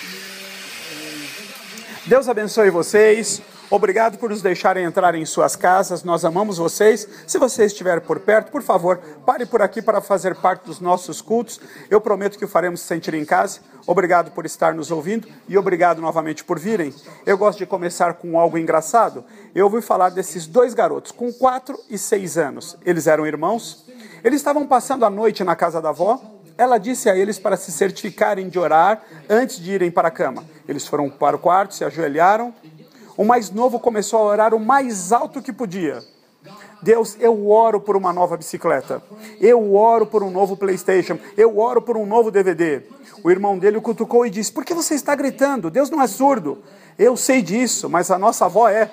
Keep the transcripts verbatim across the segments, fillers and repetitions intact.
Deus abençoe vocês. Obrigado por nos deixarem entrar em suas casas. Nós amamos vocês. Se você estiver por perto, por favor, pare por aqui para fazer parte dos nossos cultos. Eu prometo que o faremos se sentir em casa. Obrigado por estar nos ouvindo e obrigado novamente por virem. Eu gosto de começar com algo engraçado. Eu ouvi falar desses dois garotos com quatro e seis anos. Eles eram irmãos. Eles estavam passando a noite na casa da avó. Ela disse a eles para se certificarem de orar antes de irem para a cama. Eles foram para o quarto, se ajoelharam. O mais novo começou a orar o mais alto que podia. Deus, eu oro por uma nova bicicleta. Eu oro por um novo PlayStation. Eu oro por um novo D V D. O irmão dele o cutucou e disse, por que você está gritando? Deus não é surdo. Eu sei disso, mas a nossa avó é.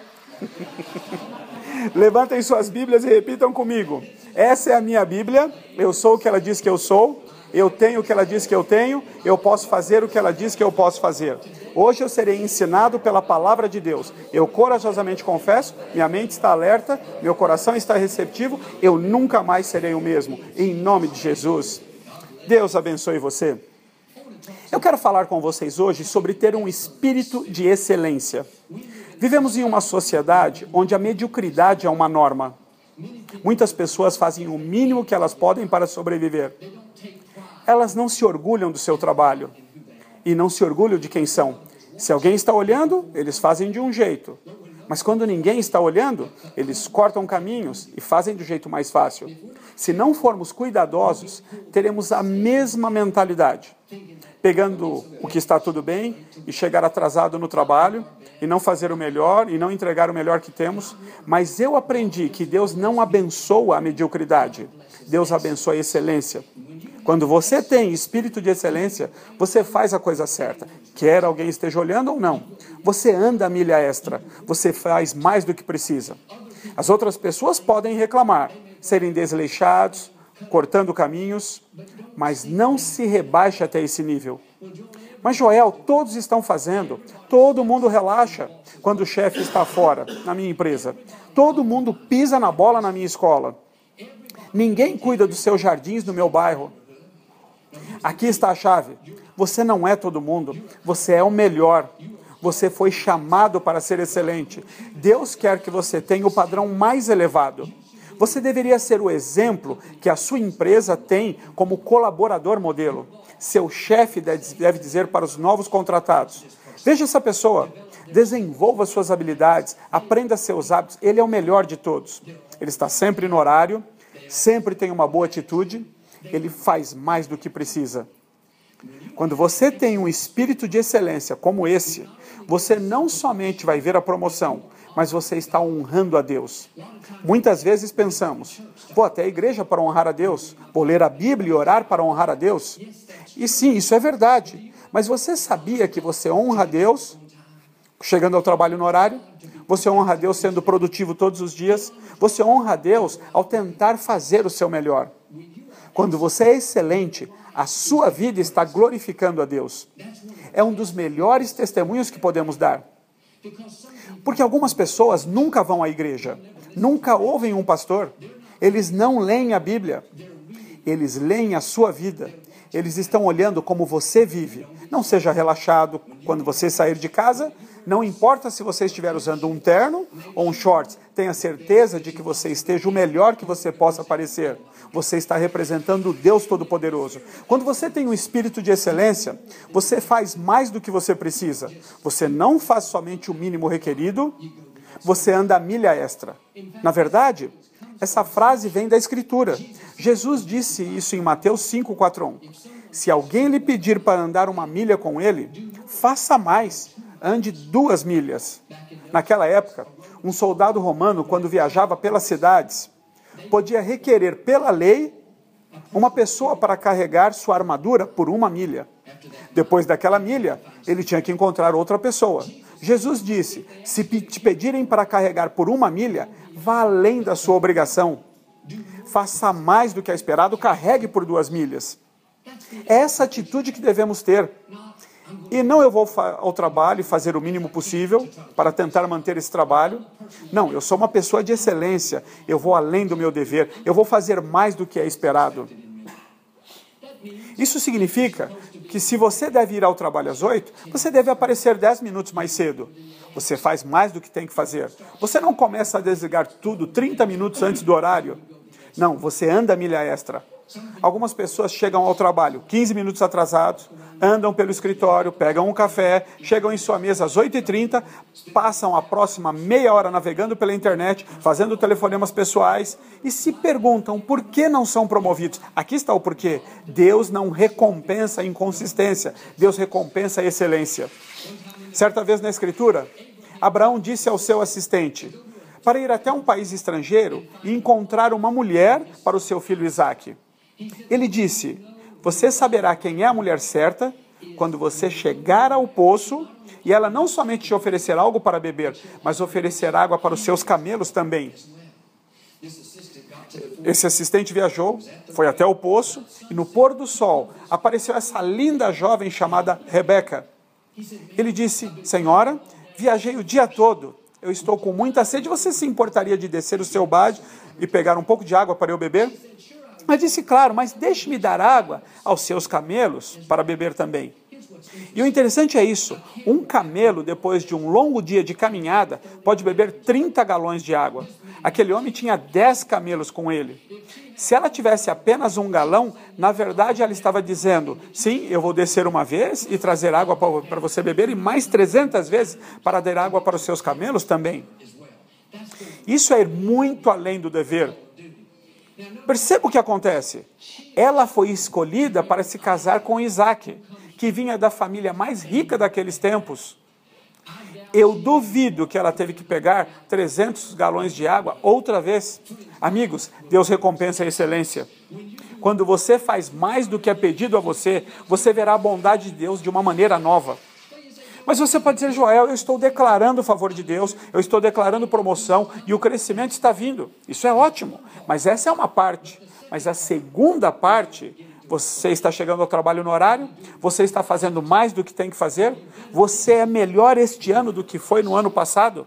Levantem suas Bíblias e repitam comigo. Essa é a minha Bíblia. Eu sou o que ela diz que eu sou. Eu tenho o que ela diz que eu tenho, eu posso fazer o que ela diz que eu posso fazer. Hoje eu serei ensinado pela palavra de Deus. Eu corajosamente confesso, minha mente está alerta, meu coração está receptivo, eu nunca mais serei o mesmo. Em nome de Jesus. Deus abençoe você. Eu quero falar com vocês hoje sobre ter um espírito de excelência. Vivemos em uma sociedade onde a mediocridade é uma norma. Muitas pessoas fazem o mínimo que elas podem para sobreviver. Elas não se orgulham do seu trabalho e não se orgulham de quem são. Se alguém está olhando, eles fazem de um jeito. Mas quando ninguém está olhando, eles cortam caminhos e fazem do jeito mais fácil. Se não formos cuidadosos, teremos a mesma mentalidade. Pegando o que está tudo bem e chegar atrasado no trabalho e não fazer o melhor e não entregar o melhor que temos. Mas eu aprendi que Deus não abençoa a mediocridade. Deus abençoa a excelência. Quando você tem espírito de excelência, você faz a coisa certa. Quer alguém esteja olhando ou não. Você anda a milha extra. Você faz mais do que precisa. As outras pessoas podem reclamar, serem desleixados, cortando caminhos, mas não se rebaixe até esse nível. Mas Joel, todos estão fazendo. Todo mundo relaxa quando o chefe está fora na minha empresa. Todo mundo pisa na bola na minha escola. Ninguém cuida dos seus jardins no meu bairro. Aqui está a chave. Você não é todo mundo. Você é o melhor. Você foi chamado para ser excelente. Deus quer que você tenha o padrão mais elevado. Você deveria ser o exemplo que a sua empresa tem como colaborador modelo. Seu chefe deve dizer para os novos contratados, veja essa pessoa, desenvolva suas habilidades, aprenda seus hábitos, ele é o melhor de todos. Ele está sempre no horário, sempre tem uma boa atitude, ele faz mais do que precisa. Quando você tem um espírito de excelência como esse, você não somente vai ver a promoção, mas você está honrando a Deus. Muitas vezes pensamos, vou até a igreja para honrar a Deus, vou ler a Bíblia e orar para honrar a Deus. E sim, isso é verdade. Mas você sabia que você honra a Deus chegando ao trabalho no horário? Você honra a Deus sendo produtivo todos os dias? Você honra a Deus ao tentar fazer o seu melhor? Quando você é excelente, a sua vida está glorificando a Deus. É um dos melhores testemunhos que podemos dar. Porque algumas pessoas nunca vão à igreja, nunca ouvem um pastor, eles não leem a Bíblia, eles leem a sua vida, eles estão olhando como você vive. Não seja relaxado quando você sair de casa, não importa se você estiver usando um terno ou um shorts, tenha certeza de que você esteja o melhor que você possa parecer. Você está representando o Deus Todo-Poderoso. Quando você tem um espírito de excelência, você faz mais do que você precisa. Você não faz somente o mínimo requerido, você anda a milha extra. Na verdade, essa frase vem da Escritura. Jesus disse isso em Mateus cinco, quatro, um. Se alguém lhe pedir para andar uma milha com ele, faça mais, ande duas milhas. Naquela época, um soldado romano, quando viajava pelas cidades, podia requerer pela lei uma pessoa para carregar sua armadura por uma milha. Depois daquela milha, ele tinha que encontrar outra pessoa. Jesus disse, se te pedirem para carregar por uma milha, vá além da sua obrigação. Faça mais do que é esperado, carregue por duas milhas. É essa atitude que devemos ter. E não eu vou ao trabalho e fazer o mínimo possível para tentar manter esse trabalho. Não, eu sou uma pessoa de excelência. Eu vou além do meu dever. Eu vou fazer mais do que é esperado. Isso significa que se você deve ir ao trabalho às oito, você deve aparecer dez minutos mais cedo. Você faz mais do que tem que fazer. Você não começa a desligar tudo trinta minutos antes do horário. Não, você anda a milha extra. Algumas pessoas chegam ao trabalho quinze minutos atrasados, andam pelo escritório, pegam um café, chegam em sua mesa às oito e trinta, passam a próxima meia hora navegando pela internet, fazendo telefonemas pessoais e se perguntam por que não são promovidos. Aqui está o porquê. Deus não recompensa a inconsistência, Deus recompensa a excelência. Certa vez na Escritura, Abraão disse ao seu assistente para ir até um país estrangeiro e encontrar uma mulher para o seu filho Isaque. Ele disse, você saberá quem é a mulher certa quando você chegar ao poço e ela não somente te oferecer algo para beber, mas oferecer água para os seus camelos também. Esse assistente viajou, foi até o poço e no pôr do sol apareceu essa linda jovem chamada Rebeca. Ele disse, senhora, viajei o dia todo, eu estou com muita sede, você se importaria de descer o seu bade e pegar um pouco de água para eu beber? Mas disse, claro, mas deixe-me dar água aos seus camelos para beber também. E o interessante é isso, um camelo, depois de um longo dia de caminhada, pode beber trinta galões de água. Aquele homem tinha dez camelos com ele. Se ela tivesse apenas um galão, na verdade ela estava dizendo, sim, eu vou descer uma vez e trazer água para você beber, e mais trezentas vezes para dar água para os seus camelos também. Isso é ir muito além do dever. Perceba o que acontece. Ela foi escolhida para se casar com Isaque, que vinha da família mais rica daqueles tempos. Eu duvido que ela teve que pegar trezentos galões de água outra vez. Amigos, Deus recompensa a excelência. Quando você faz mais do que é pedido a você, você verá a bondade de Deus de uma maneira nova. Mas você pode dizer, Joel, eu estou declarando o favor de Deus, eu estou declarando promoção e o crescimento está vindo. Isso é ótimo, mas essa é uma parte. Mas a segunda parte, você está chegando ao trabalho no horário, você está fazendo mais do que tem que fazer, você é melhor este ano do que foi no ano passado.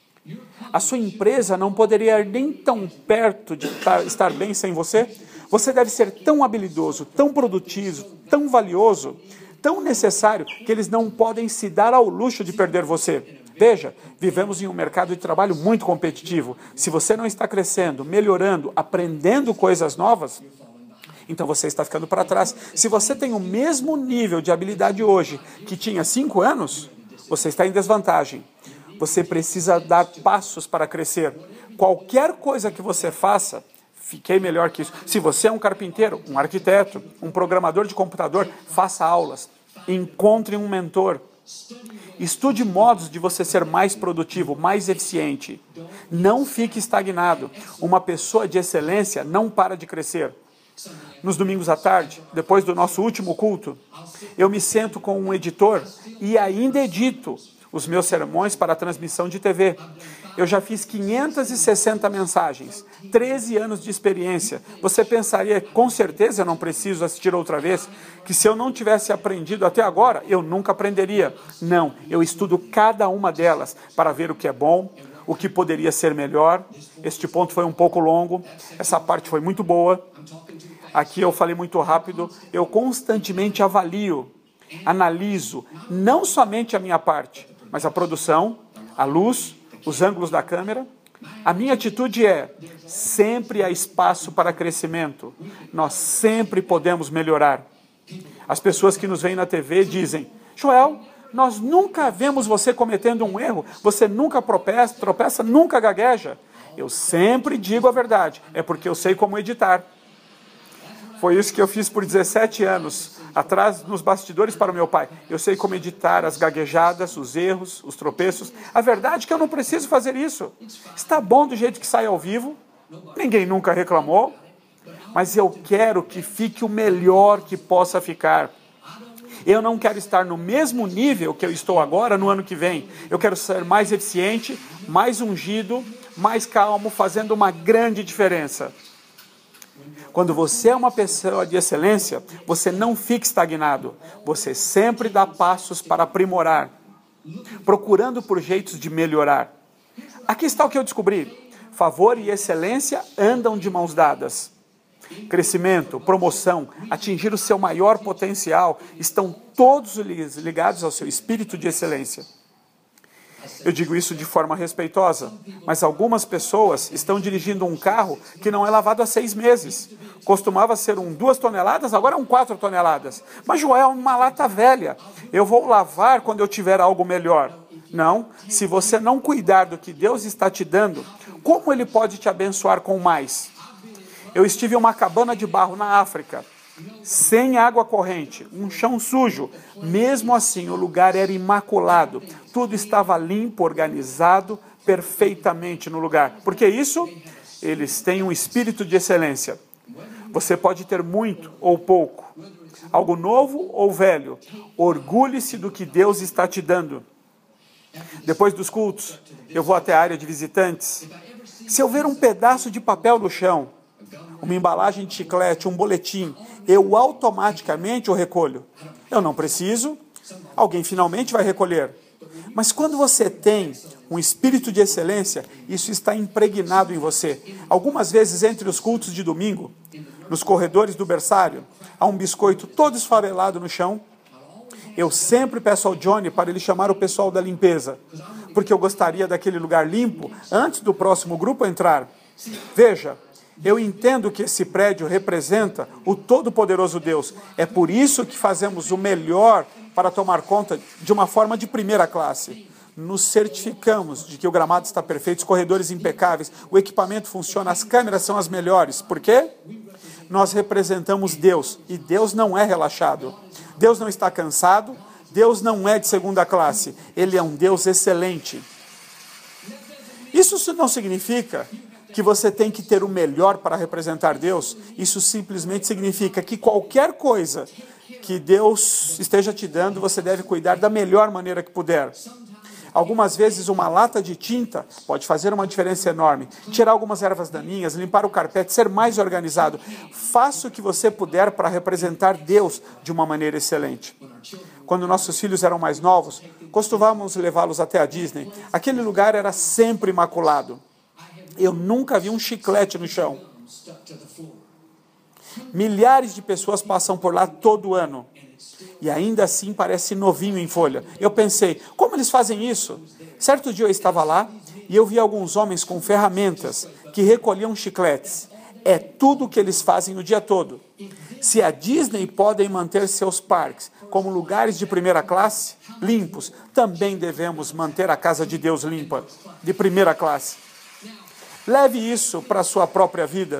A sua empresa não poderia ir nem tão perto de estar bem sem você. Você deve ser tão habilidoso, tão produtivo, tão valioso, tão necessário, que eles não podem se dar ao luxo de perder você. Veja, vivemos em um mercado de trabalho muito competitivo. Se você não está crescendo, melhorando, aprendendo coisas novas, então você está ficando para trás. Se você tem o mesmo nível de habilidade hoje que tinha cinco anos, você está em desvantagem. Você precisa dar passos para crescer. Qualquer coisa que você faça, fiquei melhor que isso. Se você é um carpinteiro, um arquiteto, um programador de computador, faça aulas. Encontre um mentor. Estude modos de você ser mais produtivo, mais eficiente. Não fique estagnado. Uma pessoa de excelência não para de crescer. Nos domingos à tarde, depois do nosso último culto, eu me sento com um editor e ainda edito os meus sermões para a transmissão de T V. Eu já fiz quinhentas e sessenta mensagens, treze anos de experiência. Você pensaria, com certeza eu não preciso assistir outra vez, que se eu não tivesse aprendido até agora, eu nunca aprenderia. Não, eu estudo cada uma delas para ver o que é bom, o que poderia ser melhor. Este ponto foi um pouco longo, essa parte foi muito boa. Aqui eu falei muito rápido, eu constantemente avalio, analiso, não somente a minha parte, mas a produção, a luz, os ângulos da câmera. A minha atitude é, sempre há espaço para crescimento. Nós sempre podemos melhorar. As pessoas que nos veem na T V dizem, Joel, nós nunca vemos você cometendo um erro, você nunca tropeça, tropeça, nunca gagueja. Eu sempre digo a verdade, é porque eu sei como editar. Foi isso que eu fiz por dezessete anos, atrás nos bastidores para o meu pai. Eu sei como editar as gaguejadas, os erros, os tropeços. A verdade é que eu não preciso fazer isso. Está bom do jeito que sai ao vivo, ninguém nunca reclamou, mas eu quero que fique o melhor que possa ficar. Eu não quero estar no mesmo nível que eu estou agora no ano que vem. Eu quero ser mais eficiente, mais ungido, mais calmo, fazendo uma grande diferença. Quando você é uma pessoa de excelência, você não fica estagnado. Você sempre dá passos para aprimorar, procurando por jeitos de melhorar. Aqui está o que eu descobri. Favor e excelência andam de mãos dadas. crescimento, promoção, atingir o seu maior potencial, estão todos ligados ao seu espírito de excelência. Eu digo isso de forma respeitosa, mas algumas pessoas estão dirigindo um carro que não é lavado há seis meses. Costumava ser um duas toneladas, agora é um quatro toneladas. Mas Joel, é uma lata velha. Eu vou lavar quando eu tiver algo melhor. Não, se você não cuidar do que Deus está te dando, como Ele pode te abençoar com mais? Eu estive em uma cabana de barro na África, sem água corrente, um chão sujo. Mesmo assim, o lugar era imaculado. Tudo estava limpo, organizado, perfeitamente no lugar. Por que isso? Eles têm um espírito de excelência. Você pode ter muito ou pouco, algo novo ou velho. Orgulhe-se do que Deus está te dando. Depois dos cultos, eu vou até a área de visitantes. Se eu ver um pedaço de papel no chão, uma embalagem de chiclete, um boletim, eu automaticamente o recolho. Eu não preciso, alguém finalmente vai recolher. Mas quando você tem um espírito de excelência, isso está impregnado em você. Algumas vezes, entre os cultos de domingo, nos corredores do berçário, há um biscoito todo esfarelado no chão. Eu sempre peço ao Johnny para ele chamar o pessoal da limpeza, porque eu gostaria daquele lugar limpo antes do próximo grupo entrar. Veja, eu entendo que esse prédio representa o Todo-Poderoso Deus. É por isso que fazemos o melhor para tomar conta de uma forma de primeira classe. Nos certificamos de que o gramado está perfeito, os corredores impecáveis, o equipamento funciona, as câmeras são as melhores. Por quê? Nós representamos Deus, e Deus não é relaxado. Deus não está cansado, Deus não é de segunda classe. Ele é um Deus excelente. Isso não significa que você tem que ter o melhor para representar Deus. Isso simplesmente significa que qualquer coisa que Deus esteja te dando, você deve cuidar da melhor maneira que puder. Algumas vezes uma lata de tinta pode fazer uma diferença enorme. Tirar algumas ervas daninhas, limpar o carpete, ser mais organizado. Faça o que você puder para representar Deus de uma maneira excelente. Quando nossos filhos eram mais novos, costumávamos levá-los até a Disney. Aquele lugar era sempre imaculado. Eu nunca vi um chiclete no chão. Milhares de pessoas passam por lá todo ano. E ainda assim parece novinho em folha. Eu pensei, como eles fazem isso? Certo dia eu estava lá e eu vi alguns homens com ferramentas que recolhiam chicletes. É tudo o que eles fazem o dia todo. Se a Disney pode manter seus parques como lugares de primeira classe, limpos, também devemos manter a casa de Deus limpa, de primeira classe. Leve isso para a sua própria vida.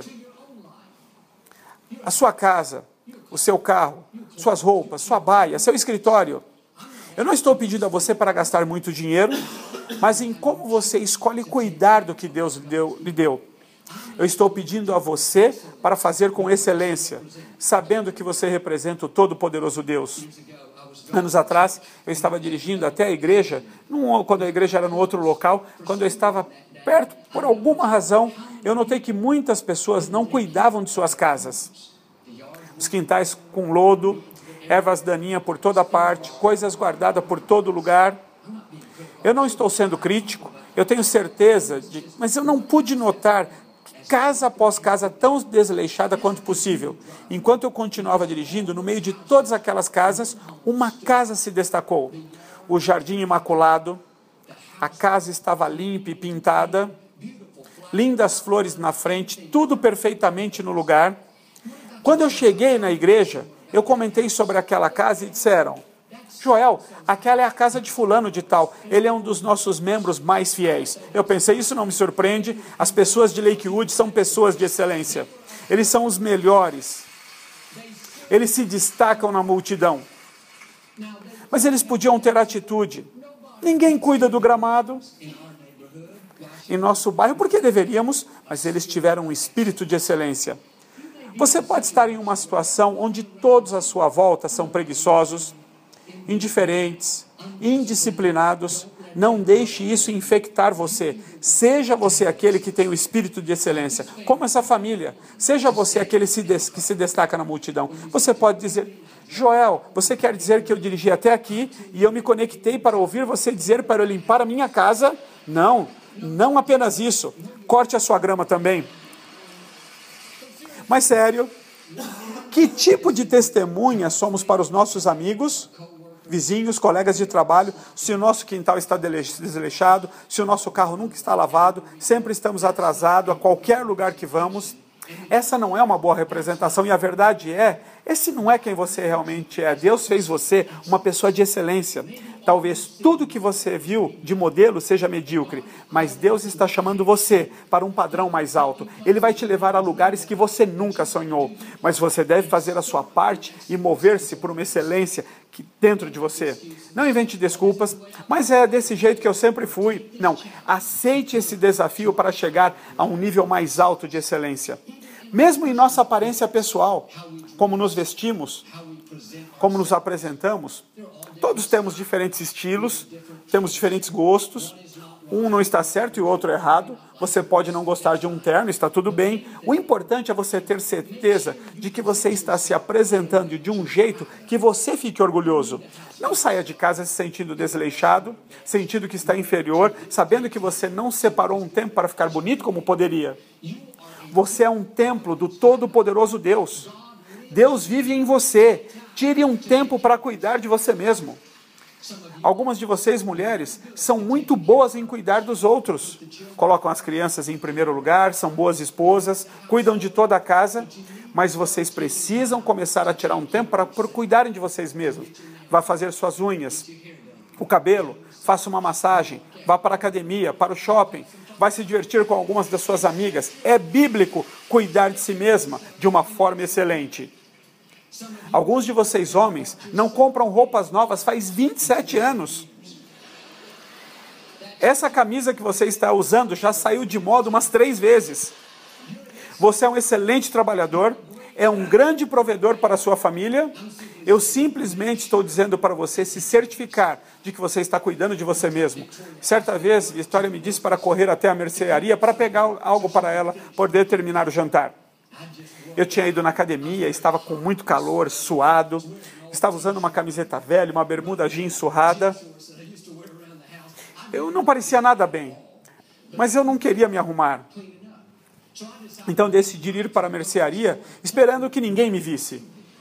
A sua casa, o seu carro, suas roupas, sua baia, seu escritório. Eu não estou pedindo a você para gastar muito dinheiro, mas em como você escolhe cuidar do que Deus lhe deu, lhe deu. Eu estou pedindo a você para fazer com excelência, sabendo que você representa o Todo-Poderoso Deus. Anos atrás, eu estava dirigindo até a igreja, num, quando a igreja era no outro local, quando eu estava perto, por alguma razão, eu notei que muitas pessoas não cuidavam de suas casas. Os quintais com lodo, ervas daninhas por toda parte, coisas guardadas por todo lugar. Eu não estou sendo crítico, eu tenho certeza, de, mas eu não pude notar casa após casa tão desleixada quanto possível. Enquanto eu continuava dirigindo, no meio de todas aquelas casas, uma casa se destacou. O jardim imaculado, a casa estava limpa e pintada, lindas flores na frente, tudo perfeitamente no lugar. Quando eu cheguei na igreja, eu comentei sobre aquela casa e disseram, Joel, aquela é a casa de fulano de tal, ele é um dos nossos membros mais fiéis. Eu pensei, isso não me surpreende, as pessoas de Lakewood são pessoas de excelência. Eles são os melhores. Eles se destacam na multidão. Mas eles podiam ter atitude. Ninguém cuida do gramado em nosso bairro, porque deveríamos, mas eles tiveram um espírito de excelência. Você pode estar em uma situação onde todos à sua volta são preguiçosos, indiferentes, indisciplinados. Não deixe isso infectar você. Seja você aquele que tem o espírito de excelência, como essa família. Seja você aquele que se destaca na multidão. Você pode dizer, Joel, você quer dizer que eu dirigi até aqui e eu me conectei para ouvir você dizer para eu limpar a minha casa? Não, não apenas isso. Corte a sua grama também. Mas sério, que tipo de testemunha somos para os nossos amigos, vizinhos, colegas de trabalho, se o nosso quintal está desleixado, se o nosso carro nunca está lavado, sempre estamos atrasados a qualquer lugar que vamos? Essa não é uma boa representação, e a verdade é, esse não é quem você realmente é. Deus fez você uma pessoa de excelência. Talvez tudo que você viu de modelo seja medíocre, mas Deus está chamando você para um padrão mais alto. Ele vai te levar a lugares que você nunca sonhou, mas você deve fazer a sua parte e mover-se por uma excelência que dentro de você. Não invente desculpas, mas é desse jeito que eu sempre fui. Não, aceite esse desafio para chegar a um nível mais alto de excelência. Mesmo em nossa aparência pessoal, como nos vestimos, como nos apresentamos, todos temos diferentes estilos, temos diferentes gostos, um não está certo e o outro errado, você pode não gostar de um terno, está tudo bem, o importante é você ter certeza de que você está se apresentando de um jeito que você fique orgulhoso. Não saia de casa se sentindo desleixado, sentindo que está inferior, sabendo que você não separou um tempo para ficar bonito como poderia. Você é um templo do Todo-Poderoso Deus. Deus vive em você. Tire um tempo para cuidar de você mesmo. Algumas de vocês, mulheres, são muito boas em cuidar dos outros. Colocam as crianças em primeiro lugar, são boas esposas, cuidam de toda a casa, mas vocês precisam começar a tirar um tempo para por cuidarem de vocês mesmos. Vá fazer suas unhas, o cabelo, faça uma massagem, vá para a academia, para o shopping, vai se divertir com algumas das suas amigas. É bíblico cuidar de si mesma de uma forma excelente. Alguns de vocês, homens, não compram roupas novas faz vinte e sete anos. Essa camisa que você está usando já saiu de moda umas três vezes. Você é um excelente trabalhador, é um grande provedor para a sua família. Eu simplesmente estou dizendo para você se certificar de que você está cuidando de você mesmo. Certa vez, Vitória me disse para correr até a mercearia para pegar algo para ela poder terminar o jantar. Eu tinha ido na academia, estava com muito calor, suado, estava usando uma camiseta velha, uma bermuda jeans surrada. Eu não parecia nada bem, mas eu não queria me arrumar. Então decidi ir para a mercearia, esperando que ninguém me visse.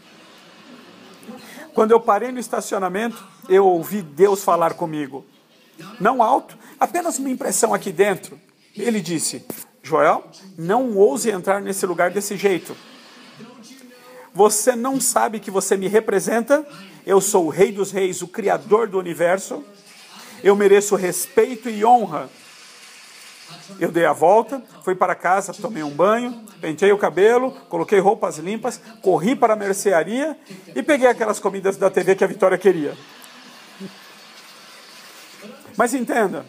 Quando eu parei no estacionamento, eu ouvi Deus falar comigo. Não alto, apenas uma impressão aqui dentro. Ele disse: Joel, não ouse entrar nesse lugar desse jeito. Você não sabe que você me representa? Eu sou o Rei dos Reis, o Criador do Universo. Eu mereço respeito e honra. Eu dei a volta, fui para casa, tomei um banho, pentei o cabelo, coloquei roupas limpas, corri para a mercearia e peguei aquelas comidas da T V que a Vitória queria. Mas entenda,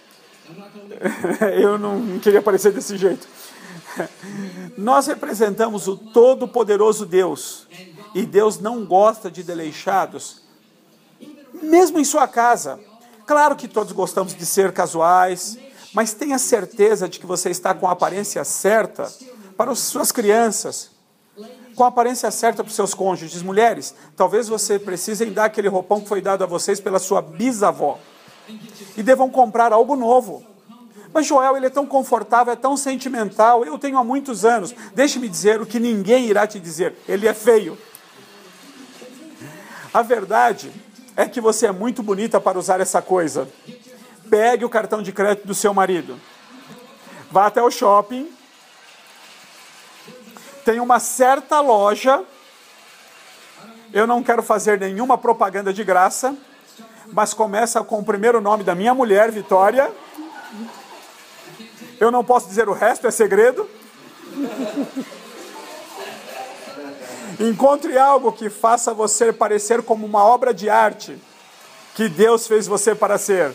eu não queria parecer desse jeito. Nós representamos o Todo-Poderoso Deus, e Deus não gosta de desleixados, mesmo em sua casa. Claro que todos gostamos de ser casuais, mas tenha certeza de que você está com a aparência certa para as suas crianças, com a aparência certa para os seus cônjuges. Mulheres, talvez você precisem dar aquele roupão que foi dado a vocês pela sua bisavó, e devam comprar algo novo. Mas Joel, ele é tão confortável, é tão sentimental, eu tenho há muitos anos. Deixe-me dizer o que ninguém irá te dizer: ele é feio. A verdade é que você é muito bonita para usar essa coisa. Pegue o cartão de crédito do seu marido, vá até o shopping, tem uma certa loja, eu não quero fazer nenhuma propaganda de graça, mas começa com o primeiro nome da minha mulher, Vitória. Eu não posso dizer o resto, é segredo. Encontre algo que faça você parecer como uma obra de arte que Deus fez você para ser.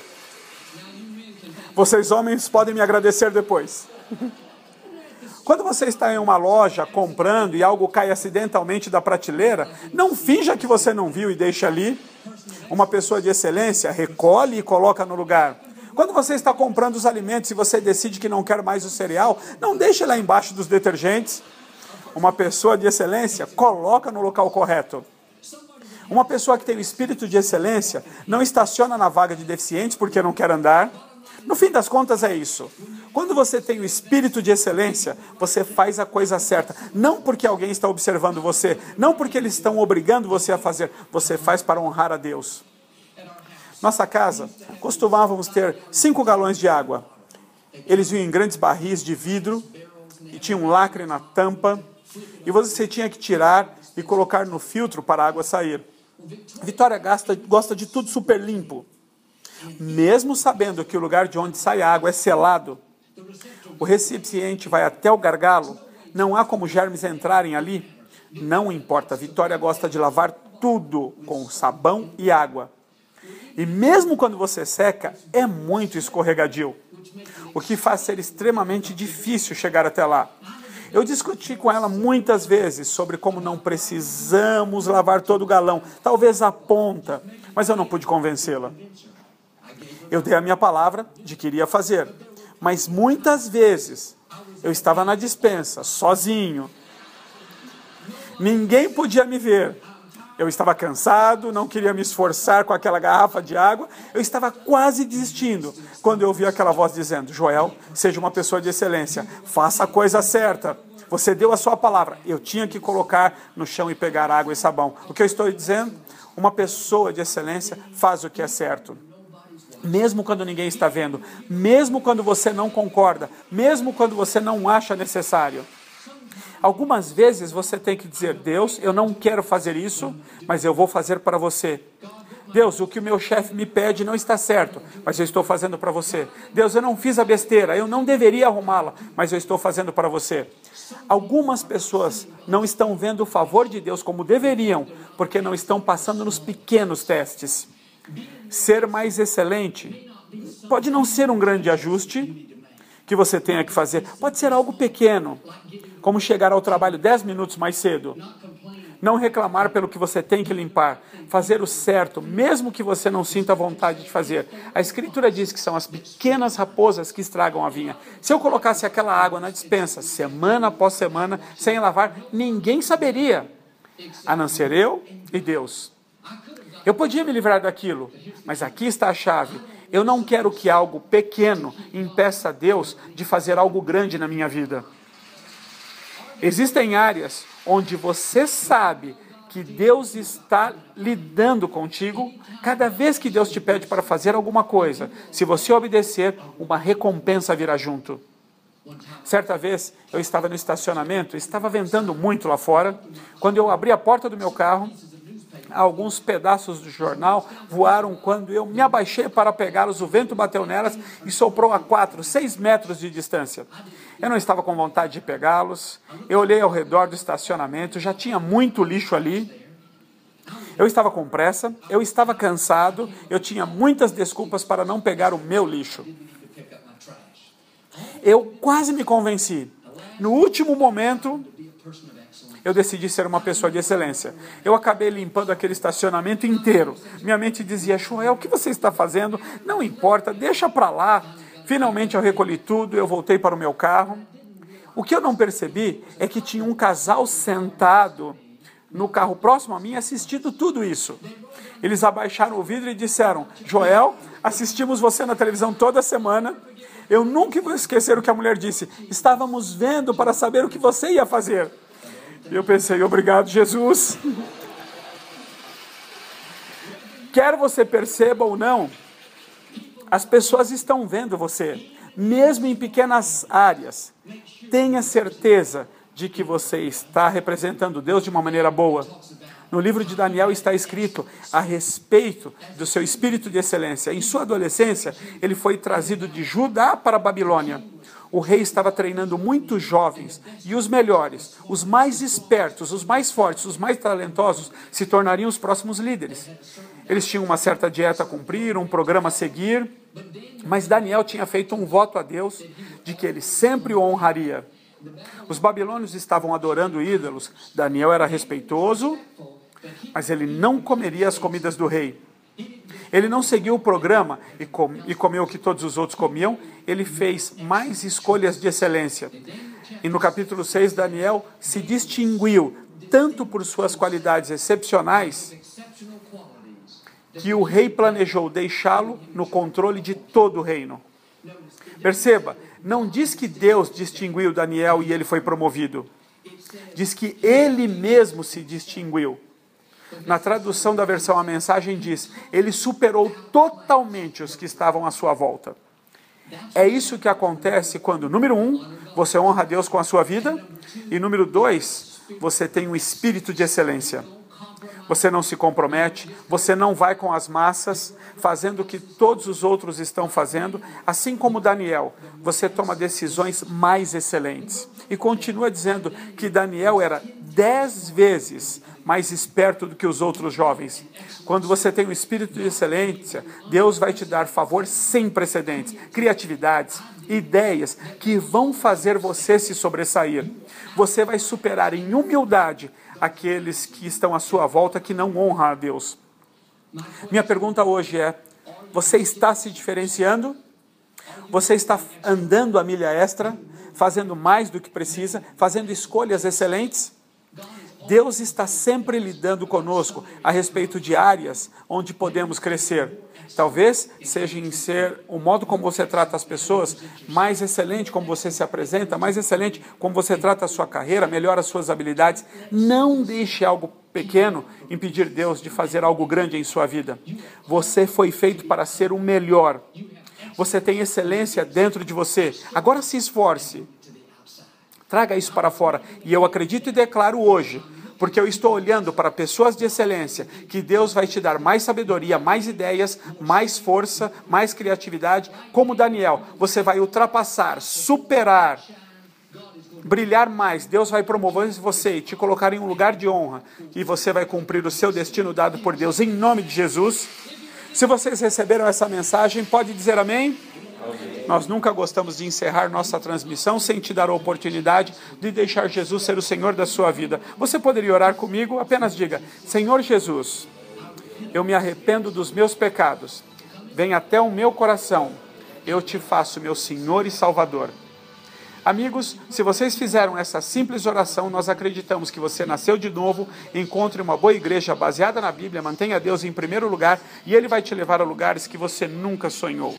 Vocês homens podem me agradecer depois. Quando você está em uma loja comprando e algo cai acidentalmente da prateleira, não finja que você não viu e deixa ali. Uma pessoa de excelência recolhe e coloca no lugar. Quando você está comprando os alimentos e você decide que não quer mais o cereal, não deixe lá embaixo dos detergentes. Uma pessoa de excelência coloca no local correto. Uma pessoa que tem o espírito de excelência não estaciona na vaga de deficientes porque não quer andar. No fim das contas é isso. Quando você tem o espírito de excelência, você faz a coisa certa. Não porque alguém está observando você, não porque eles estão obrigando você a fazer. Você faz para honrar a Deus. Nossa casa, costumávamos ter cinco galões de água. Eles vinham em grandes barris de vidro e tinha um lacre na tampa. E você tinha que tirar e colocar no filtro para a água sair. Vitória gasta, gosta de tudo super limpo. Mesmo sabendo que o lugar de onde sai a água é selado, o recipiente vai até o gargalo, não há como germes entrarem ali. Não importa, Vitória gosta de lavar tudo com sabão e água. E mesmo quando você seca, é muito escorregadio, o que faz ser extremamente difícil chegar até lá. Eu discuti com ela muitas vezes sobre como não precisamos lavar todo o galão, talvez a ponta, mas eu não pude convencê-la. Eu dei a minha palavra de que iria fazer, mas muitas vezes eu estava na despensa, sozinho. Ninguém podia me ver. Eu estava cansado, não queria me esforçar com aquela garrafa de água. Eu estava quase desistindo quando eu ouvi aquela voz dizendo: Joel, seja uma pessoa de excelência, faça a coisa certa. Você deu a sua palavra. Eu tinha que colocar no chão e pegar água e sabão. O que eu estou dizendo? Uma pessoa de excelência faz o que é certo. Mesmo quando ninguém está vendo, mesmo quando você não concorda, mesmo quando você não acha necessário. Algumas vezes você tem que dizer: Deus, eu não quero fazer isso, mas eu vou fazer para você. Deus, o que o meu chefe me pede não está certo, mas eu estou fazendo para você. Deus, eu não fiz a besteira, eu não deveria arrumá-la, mas eu estou fazendo para você. Algumas pessoas não estão vendo o favor de Deus como deveriam, porque não estão passando nos pequenos testes. Ser mais excelente pode não ser um grande ajuste que você tenha que fazer. Pode ser algo pequeno, como chegar ao trabalho dez minutos mais cedo. Não reclamar pelo que você tem que limpar. Fazer o certo, mesmo que você não sinta vontade de fazer. A Escritura diz que são as pequenas raposas que estragam a vinha. Se eu colocasse aquela água na despensa, semana após semana, sem lavar, ninguém saberia, a não ser eu e Deus. Eu podia me livrar daquilo, mas aqui está a chave. Eu não quero que algo pequeno impeça Deus de fazer algo grande na minha vida. Existem áreas onde você sabe que Deus está lidando contigo. Cada vez que Deus te pede para fazer alguma coisa, se você obedecer, uma recompensa virá junto. Certa vez, eu estava no estacionamento, estava ventando muito lá fora. Quando eu abri a porta do meu carro, alguns pedaços do jornal voaram. Quando eu me abaixei para pegá-los, o vento bateu nelas e soprou a quatro, seis metros de distância. Eu não estava com vontade de pegá-los. Eu olhei ao redor do estacionamento, já tinha muito lixo ali. Eu estava com pressa, eu estava cansado, eu tinha muitas desculpas para não pegar o meu lixo. Eu quase me convenci. No último momento, eu decidi ser uma pessoa de excelência. Eu acabei limpando aquele estacionamento inteiro. Minha mente dizia: Joel, o que você está fazendo? Não importa, deixa para lá. Finalmente eu recolhi tudo, eu voltei para o meu carro. O que eu não percebi é que tinha um casal sentado no carro próximo a mim assistindo tudo isso. Eles abaixaram o vidro e disseram: Joel, assistimos você na televisão toda semana. Eu nunca vou esquecer o que a mulher disse. Estávamos vendo para saber o que você ia fazer. E eu pensei: obrigado, Jesus. Quer você perceba ou não, as pessoas estão vendo você, mesmo em pequenas áreas. Tenha certeza de que você está representando Deus de uma maneira boa. No livro de Daniel está escrito a respeito do seu espírito de excelência. Em sua adolescência, ele foi trazido de Judá para a Babilônia. O rei estava treinando muitos jovens, e os melhores, os mais espertos, os mais fortes, os mais talentosos, se tornariam os próximos líderes. Eles tinham uma certa dieta a cumprir, um programa a seguir, mas Daniel tinha feito um voto a Deus de que ele sempre o honraria. Os babilônios estavam adorando ídolos. Daniel era respeitoso, mas ele não comeria as comidas do rei. Ele não seguiu o programa e, com, e comeu o que todos os outros comiam. Ele fez mais escolhas de excelência. E no capítulo seis, Daniel se distinguiu tanto por suas qualidades excepcionais que o rei planejou deixá-lo no controle de todo o reino. Perceba, Não diz que Deus distinguiu Daniel e ele foi promovido. Diz que ele mesmo se distinguiu. Na tradução da versão A Mensagem diz, ele superou totalmente os que estavam à sua volta. É isso que acontece quando, número um, você honra a Deus com a sua vida, e número dois, você tem um espírito de excelência. Você não se compromete, você não vai com as massas, fazendo o que todos os outros estão fazendo, assim como Daniel, você toma decisões mais excelentes. E continua dizendo que Daniel era dez vezes mais esperto do que os outros jovens. Quando você tem um espírito de excelência, Deus vai te dar favor sem precedentes, criatividades, ideias que vão fazer você se sobressair. Você vai superar em humildade aqueles que estão à sua volta que não honram a Deus. Minha pergunta hoje é, você está se diferenciando? Você está andando a milha extra, fazendo mais do que precisa, fazendo escolhas excelentes? Deus está sempre lidando conosco a respeito de áreas onde podemos crescer. Talvez seja em ser o modo como você trata as pessoas, mais excelente como você se apresenta, mais excelente como você trata a sua carreira, melhora as suas habilidades. Não deixe algo pequeno impedir Deus de fazer algo grande em sua vida. Você foi feito para ser o melhor. Você tem excelência dentro de você. Agora se esforce. Traga isso para fora. E eu acredito e declaro hoje, porque eu estou olhando para pessoas de excelência, que Deus vai te dar mais sabedoria, mais ideias, mais força, mais criatividade. Como Daniel, você vai ultrapassar, superar, brilhar mais. Deus vai promover você e te colocar em um lugar de honra. E você vai cumprir o seu destino dado por Deus, em nome de Jesus. Se vocês receberam essa mensagem, pode dizer amém? Nós nunca gostamos de encerrar nossa transmissão sem te dar a oportunidade de deixar Jesus ser o Senhor da sua vida. Você poderia orar comigo? Apenas diga, Senhor Jesus, eu me arrependo dos meus pecados. Vem até o meu coração. Eu te faço meu Senhor e Salvador. Amigos, se vocês fizeram essa simples oração, nós acreditamos que você nasceu de novo, encontre uma boa igreja baseada na Bíblia, mantenha Deus em primeiro lugar e Ele vai te levar a lugares que você nunca sonhou.